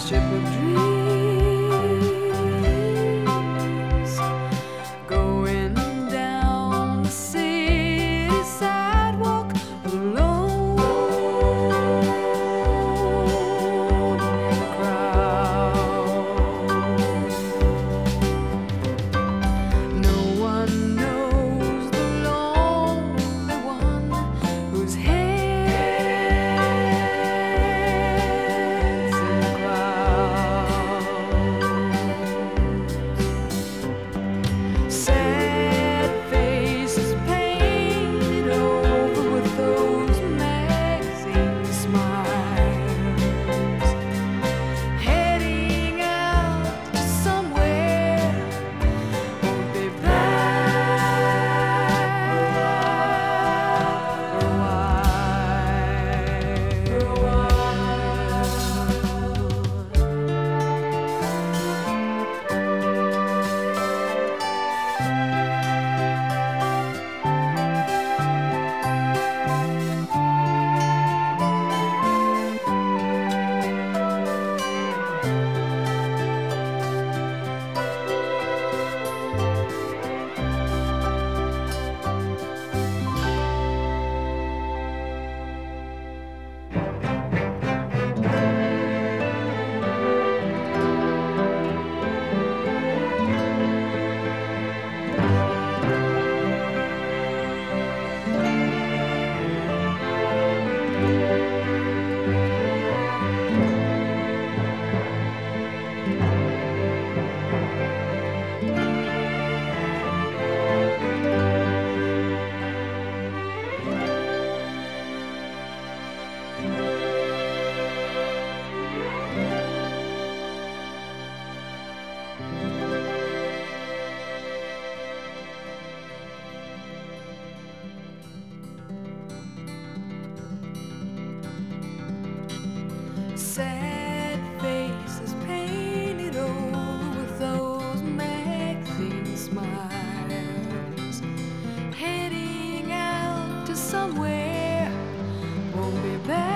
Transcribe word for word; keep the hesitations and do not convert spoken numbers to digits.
ship of dreams, going down the city sidewalk alone in the crowd. No one knows the lonely one whose head's in the clouds. Sad faces painted over with those magazine smiles, heading out to somewhere, won't be back for a while. For a while. Sad faces painted over with those magazine smiles, heading out to somewhere, won't be back.